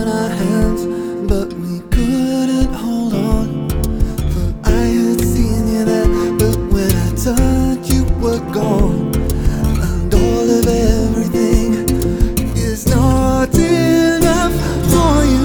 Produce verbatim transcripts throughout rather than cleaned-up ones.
in our hands, but we couldn't hold on. For I had seen you there, but when I turned, you were gone. And all of everything is not enough for you.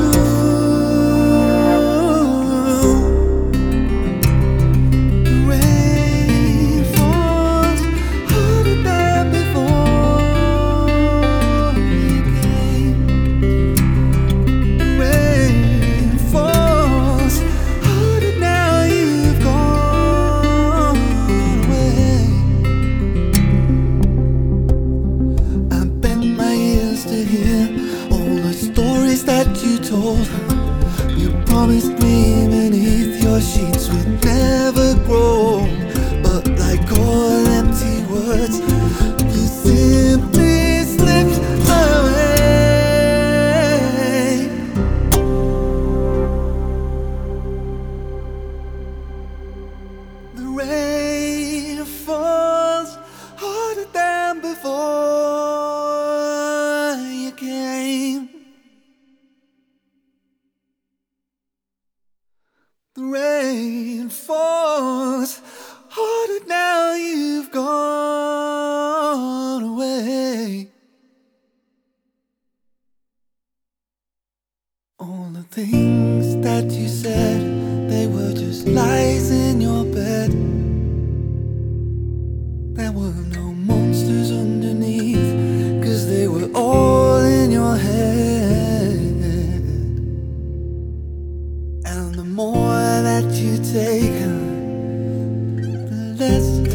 That you told, you promised me beneath your sheets would never grow. But like all empty words, you simply slipped away. The rain falls harder than before you came. The rain falls harder now you've gone away. All the things that you said, they were just lies in your bed. There were no monsters underneath, 'cause they were all in your head. And the more that you take, the less